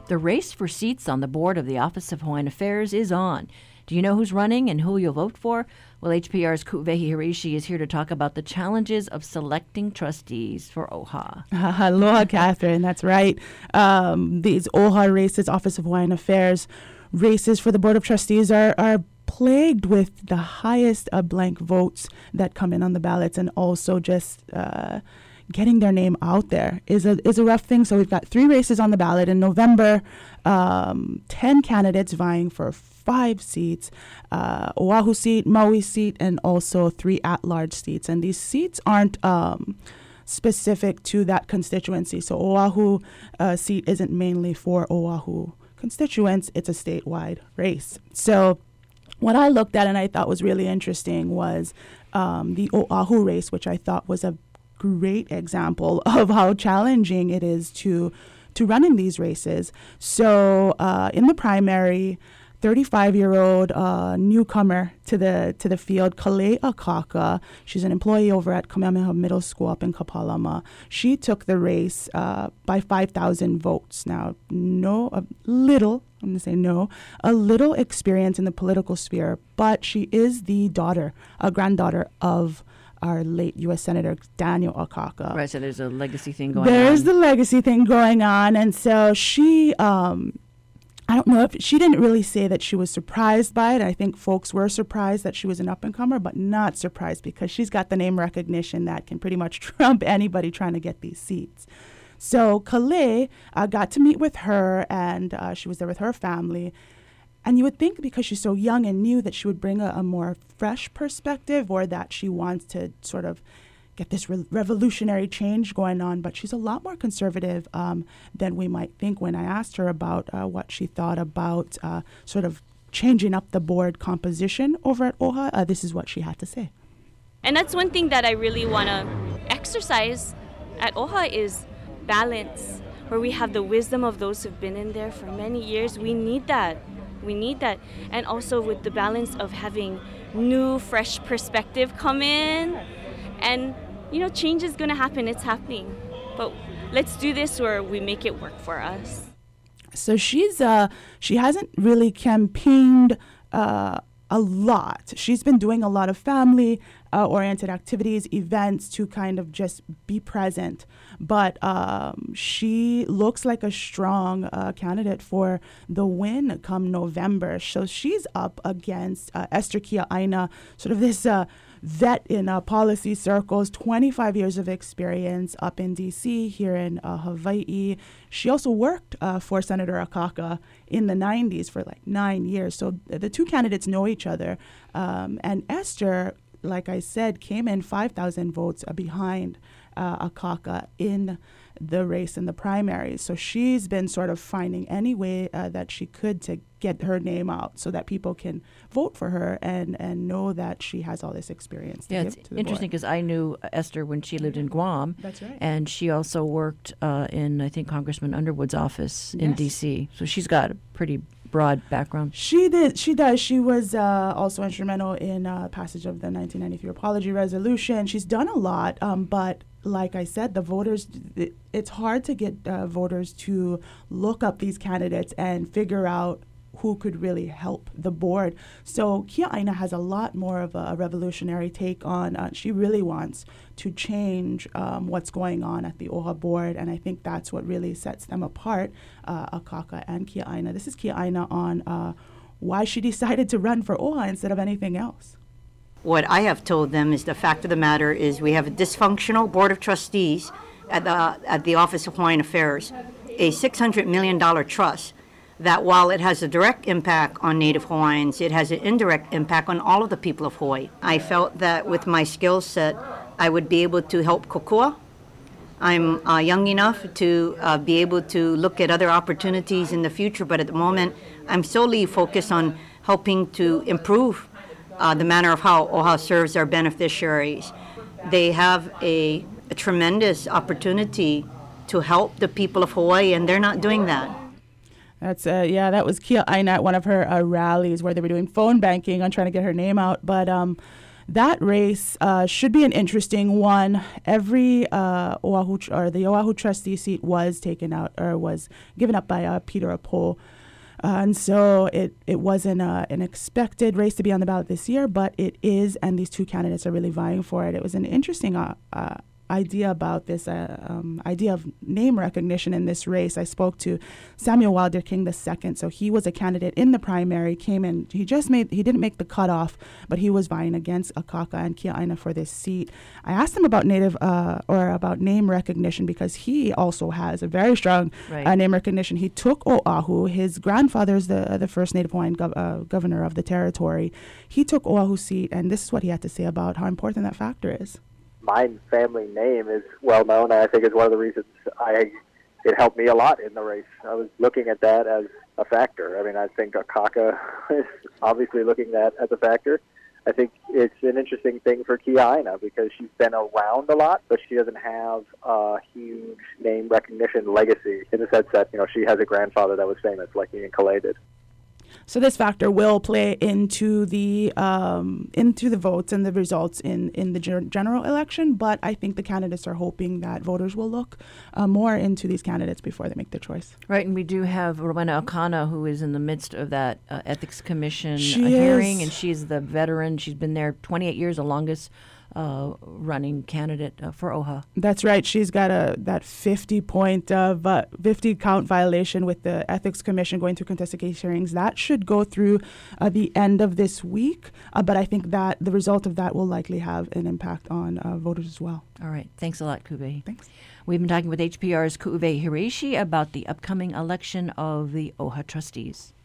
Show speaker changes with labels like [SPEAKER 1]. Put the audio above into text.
[SPEAKER 1] The race for seats on the board of the Office of Hawaiian Affairs is on. Do you know who's running and who you'll vote for? Well, HPR's Ku'uwehi Harishi is here to talk about the challenges of selecting trustees for OHA.
[SPEAKER 2] Aloha, Catherine. That's right. These OHA races, Office of Hawaiian Affairs races for the Board of Trustees are plagued with the highest blank votes that come in on the ballots, and also just getting their name out there is a rough thing. So we've got 3 races on the ballot in November, 10 candidates vying for 5 seats, Oahu seat, Maui seat, and also 3 at-large seats. And these seats aren't specific to that constituency. So Oahu seat isn't mainly for Oahu constituents. It's a statewide race. So what I looked at and I thought was really interesting was the Oahu race, which I thought was a great example of how challenging it is to run in these races. So in the primary, 35-year-old newcomer to the field, Kalei Akaka. She's an employee over at Kamehameha Middle School up in Kapalama. She took the race by 5,000 votes. Now, a little experience in the political sphere, but she is the granddaughter of our late U.S. Senator Daniel Akaka.
[SPEAKER 1] Right, so there's a legacy thing going on.
[SPEAKER 2] There's the legacy thing going on, and so she, I don't know if she didn't really say that she was surprised by it. I think folks were surprised that she was an up-and-comer, but not surprised because she's got the name recognition that can pretty much trump anybody trying to get these seats. So Kalei got to meet with her, and she was there with her family. And you would think because she's so young and new that she would bring a more fresh perspective, or that she wants to sort of get this revolutionary change going on. But she's a lot more conservative than we might think. When I asked her about what she thought about sort of changing up the board composition over at OHA, this is what she had to say.
[SPEAKER 3] And that's one thing that I really want to exercise at OHA is balance, where we have the wisdom of those who've been in there for many years. We need that. And also with the balance of having new, fresh perspective come in. And, change is going to happen. It's happening. But let's do this where we make it work for us.
[SPEAKER 2] So she hasn't really campaigned a lot. She's been doing a lot of family-oriented activities, events to kind of just be present. But she looks like a strong candidate for the win come November. So she's up against Esther Kia'aina, sort of this vet in policy circles, 25 years of experience up in D.C., here in Hawaii. She also worked for Senator Akaka in the 90s for like 9 years. So the two candidates know each other. And Esther, like I said, came in 5,000 votes behind Akaka in the race in the primaries. So she's been sort of finding any way that she could to get her name out so that people can vote for her and know that she has all this experience.
[SPEAKER 1] Yeah, it's interesting because I knew Esther when she lived in Guam.
[SPEAKER 2] That's right.
[SPEAKER 1] And she also worked in, I think, Congressman Underwood's office in D.C. So she's got a pretty broad background.
[SPEAKER 2] She does. She was also instrumental in passage of the 1993 apology resolution. She's done a lot, but like I said, the voters, it's hard to get voters to look up these candidates and figure out who could really help the board. So Kia'aina has a lot more of a revolutionary take on, she really wants to change what's going on at the OHA board, and I think that's what really sets them apart, Akaka and Kia'aina. This is Kia'aina on why she decided to run for OHA instead of anything else.
[SPEAKER 4] What I have told them is the fact of the matter is we have a dysfunctional board of trustees at the Office of Hawaiian Affairs, a $600 million trust that while it has a direct impact on Native Hawaiians, it has an indirect impact on all of the people of Hawaii. I felt that with my skill set, I would be able to help Kokua. I'm young enough to be able to look at other opportunities in the future, but at the moment, I'm solely focused on helping to improve the manner of how OHA serves our beneficiaries. They have a tremendous opportunity to help the people of Hawaii, and they're not doing that.
[SPEAKER 2] That was Kia'aina at one of her rallies where they were doing phone banking on trying to get her name out. But that race should be an interesting one. Every the Oahu trustee seat was taken out or was given up by Peter Apo. And so it wasn't an expected race to be on the ballot this year, but it is, and these two candidates are really vying for it. It was an interesting idea about this idea of name recognition in this race. I spoke to Samuel Wilder King II. So he was a candidate in the primary, came in. He didn't make the cutoff, but he was vying against Akaka and Kia'aina for this seat. I asked him about about name recognition because he also has a very strong name recognition. He took Oahu. His grandfather is the first Native Hawaiian governor of the territory. He took Oahu's seat, and this is what he had to say about how important that factor is.
[SPEAKER 5] My family name is well known, and I think it's one of the reasons it helped me a lot in the race. I was looking at that as a factor. I mean, I think Akaka is obviously looking at as a factor. I think it's an interesting thing for Kia'aina because she's been around a lot, but she doesn't have a huge name recognition legacy in the sense that, she has a grandfather that was famous like Ian Kalei did.
[SPEAKER 2] So this factor will play into the votes and the results in the general election, but I think the candidates are hoping that voters will look more into these candidates before they make their choice.
[SPEAKER 1] Right, and we do have Rowena Akana, who is in the midst of that Ethics Commission hearing, and she's the veteran. She's been there 28 years, the longest running candidate for OHA.
[SPEAKER 2] That's right. She's got that 50 count violation with the Ethics Commission going through contested case hearings. That should go through the end of this week, but I think that the result of that will likely have an impact on voters as well.
[SPEAKER 1] All right. Thanks a lot, Ku'uwehi.
[SPEAKER 2] Thanks.
[SPEAKER 1] We've been talking with HPR's Ku'uwehi Hiraishi about the upcoming election of the OHA trustees.